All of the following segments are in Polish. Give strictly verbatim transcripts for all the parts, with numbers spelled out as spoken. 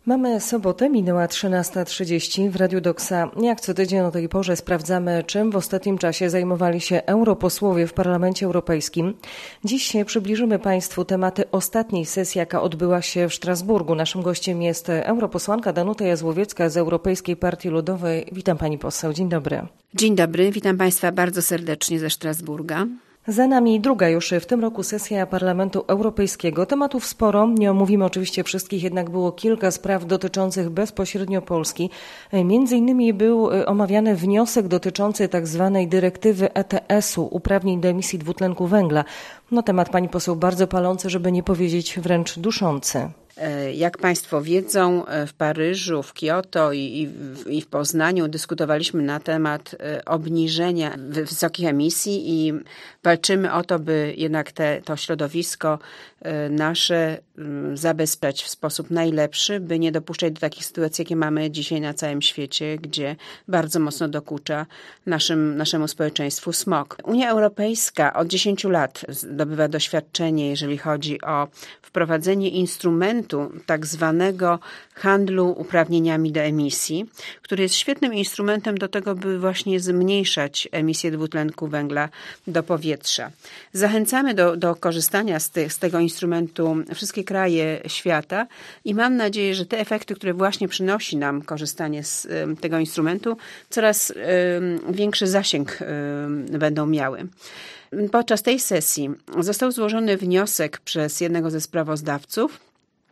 Mamy sobotę, minęła trzynasta trzydzieści w Radiu Doksa. Jak co tydzień o tej porze sprawdzamy, czym w ostatnim czasie zajmowali się europosłowie w Parlamencie Europejskim. Dziś przybliżymy Państwu tematy ostatniej sesji, jaka odbyła się w Strasburgu. Naszym gościem jest europosłanka Danuta Jazłowiecka z Europejskiej Partii Ludowej. Witam Pani poseł, dzień dobry. Dzień dobry, witam Państwa bardzo serdecznie ze Strasburga. Za nami druga już w tym roku sesja Parlamentu Europejskiego. Tematów sporo, nie omówimy oczywiście wszystkich, jednak było kilka spraw dotyczących bezpośrednio Polski. Między innymi był omawiany wniosek dotyczący tak zwanej dyrektywy E T S-u, uprawnień do emisji dwutlenku węgla. No temat, pani poseł, bardzo palący, żeby nie powiedzieć wręcz duszący. Jak Państwo wiedzą, w Paryżu, w Kioto i, i, w, i w Poznaniu dyskutowaliśmy na temat obniżenia wysokich emisji i walczymy o to, by jednak te, to środowisko nasze zabezpieczyć w sposób najlepszy, by nie dopuszczać do takich sytuacji, jakie mamy dzisiaj na całym świecie, gdzie bardzo mocno dokucza naszym, naszemu społeczeństwu smog. Unia Europejska od dziesięciu lat zdobywa doświadczenie, jeżeli chodzi o wprowadzenie instrumentu tak zwanego handlu uprawnieniami do emisji, który jest świetnym instrumentem do tego, by właśnie zmniejszać emisję dwutlenku węgla do powietrza. Zachęcamy do, do korzystania z, ty, z tego instrumentu wszystkie kraje świata i mam nadzieję, że te efekty, które właśnie przynosi nam korzystanie z y, tego instrumentu, coraz y, większy zasięg y, będą miały. Podczas tej sesji został złożony wniosek przez jednego ze sprawozdawców,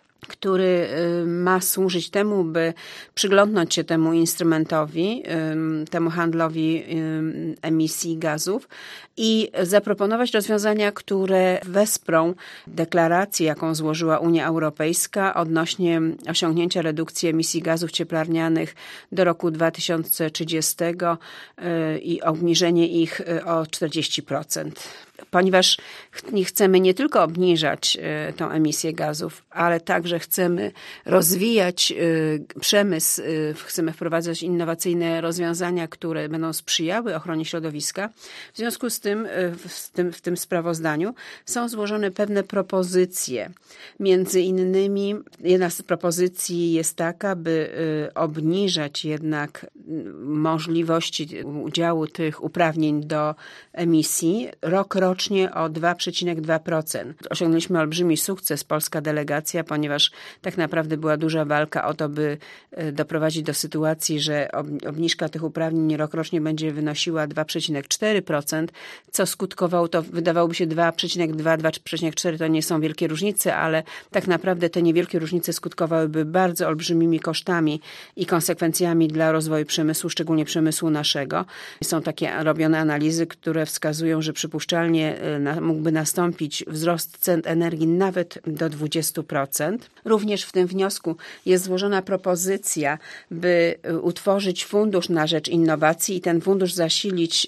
który ma służyć temu, by przyglądnąć się temu instrumentowi, temu handlowi emisji gazów i zaproponować rozwiązania, które wesprą deklarację, jaką złożyła Unia Europejska odnośnie osiągnięcia redukcji emisji gazów cieplarnianych do roku dwa tysiące trzydziestego i obniżenie ich o czterdzieści procent. Ponieważ chcemy nie tylko obniżać tą emisję gazów, ale także chcemy rozwijać przemysł, chcemy wprowadzać innowacyjne rozwiązania, które będą sprzyjały ochronie środowiska. W związku z tym w tym, w tym sprawozdaniu są złożone pewne propozycje. Między innymi jedna z propozycji jest taka, by obniżać jednak możliwości udziału tych uprawnień do emisji rok rocznie o dwa przecinek dwa procent. Osiągnęliśmy olbrzymi sukces, polska delegacja, ponieważ tak naprawdę była duża walka o to, by doprowadzić do sytuacji, że obniżka tych uprawnień rokrocznie będzie wynosiła dwa przecinek cztery procent, co skutkowało, to wydawałoby się dwa przecinek dwa, dwa przecinek cztery to nie są wielkie różnice, ale tak naprawdę te niewielkie różnice skutkowałyby bardzo olbrzymimi kosztami i konsekwencjami dla rozwoju przemysłu, szczególnie przemysłu naszego. Są takie robione analizy, które wskazują, że przypuszczalnie mógłby nastąpić wzrost cen energii nawet do dwudziestu procent. Również w tym wniosku jest złożona propozycja, by utworzyć fundusz na rzecz innowacji i ten fundusz zasilić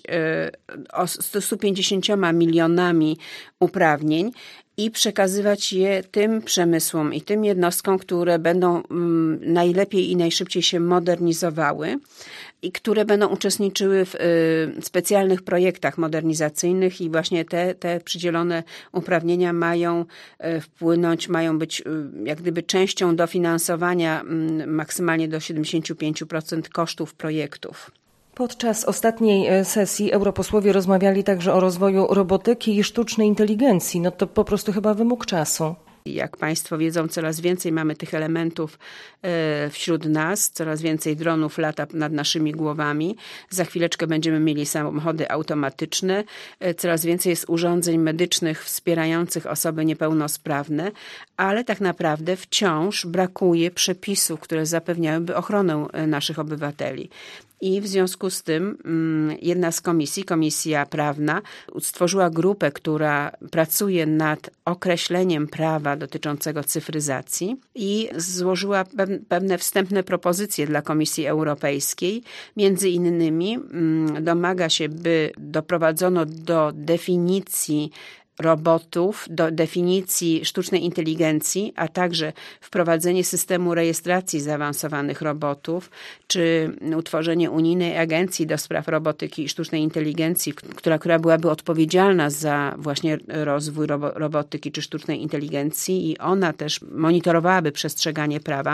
o stu pięćdziesięcioma milionami uprawnień i przekazywać je tym przemysłom i tym jednostkom, które będą najlepiej i najszybciej się modernizowały i które będą uczestniczyły w y, specjalnych projektach modernizacyjnych i właśnie te, te przydzielone uprawnienia mają y, wpłynąć, mają być y, jak gdyby częścią dofinansowania y, maksymalnie do siedemdziesiąt pięć procent kosztów projektów. Podczas ostatniej sesji europosłowie rozmawiali także o rozwoju robotyki i sztucznej inteligencji. No to po prostu chyba wymóg czasu. Jak Państwo wiedzą, coraz więcej mamy tych elementów wśród nas, coraz więcej dronów lata nad naszymi głowami. Za chwileczkę będziemy mieli samochody automatyczne. Coraz więcej jest urządzeń medycznych wspierających osoby niepełnosprawne, ale tak naprawdę wciąż brakuje przepisów, które zapewniałyby ochronę naszych obywateli. I w związku z tym jedna z komisji, Komisja Prawna, stworzyła grupę, która pracuje nad określeniem prawa dotyczącego cyfryzacji i złożyła pewne wstępne propozycje dla Komisji Europejskiej. Między innymi domaga się, by doprowadzono do definicji robotów, do definicji sztucznej inteligencji, a także wprowadzenie systemu rejestracji zaawansowanych robotów, czy utworzenie unijnej agencji do spraw robotyki i sztucznej inteligencji, która, która byłaby odpowiedzialna za właśnie rozwój robo, robotyki czy sztucznej inteligencji i ona też monitorowałaby przestrzeganie prawa.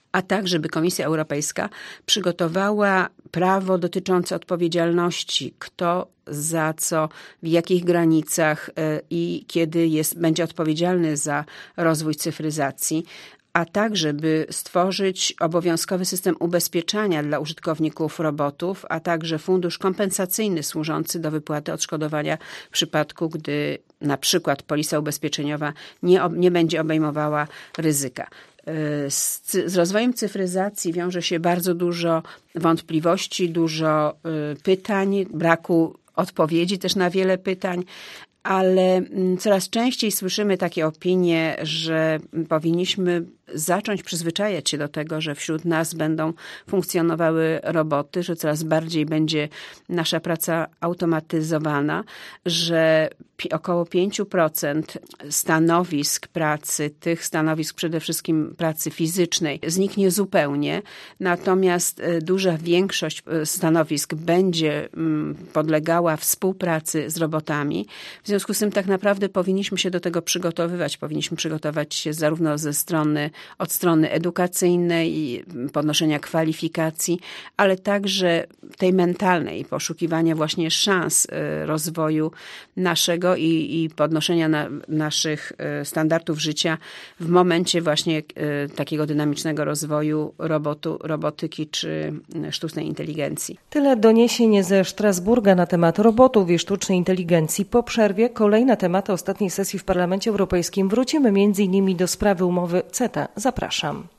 a tak, żeby Komisja Europejska przygotowała prawo dotyczące odpowiedzialności, kto za co, w jakich granicach i kiedy jest, będzie odpowiedzialny za rozwój cyfryzacji, a tak, żeby stworzyć obowiązkowy system ubezpieczenia dla użytkowników robotów, a także fundusz kompensacyjny służący do wypłaty odszkodowania w przypadku, gdy na przykład polisa ubezpieczeniowa nie, nie będzie obejmowała ryzyka. Z, z rozwojem cyfryzacji wiąże się bardzo dużo wątpliwości, dużo y, pytań, braku odpowiedzi też na wiele pytań, ale coraz częściej słyszymy takie opinie, że powinniśmy zacząć przyzwyczajać się do tego, że wśród nas będą funkcjonowały roboty, że coraz bardziej będzie nasza praca automatyzowana, że około pięć procent stanowisk pracy, tych stanowisk przede wszystkim pracy fizycznej, zniknie zupełnie, natomiast duża większość stanowisk będzie podlegała współpracy z robotami. W związku z tym tak naprawdę powinniśmy się do tego przygotowywać. Powinniśmy przygotować się zarówno ze strony, od strony edukacyjnej i podnoszenia kwalifikacji, ale także tej mentalnej, poszukiwania właśnie szans rozwoju naszego i, i podnoszenia na, naszych standardów życia w momencie właśnie takiego dynamicznego rozwoju robotu, robotyki czy sztucznej inteligencji. Tyle doniesień ze Strasburga na temat robotów i sztucznej inteligencji. Po przerwie kolejne tematy ostatniej sesji w Parlamencie Europejskim. Wrócimy między innymi do sprawy umowy CETA. Zapraszam.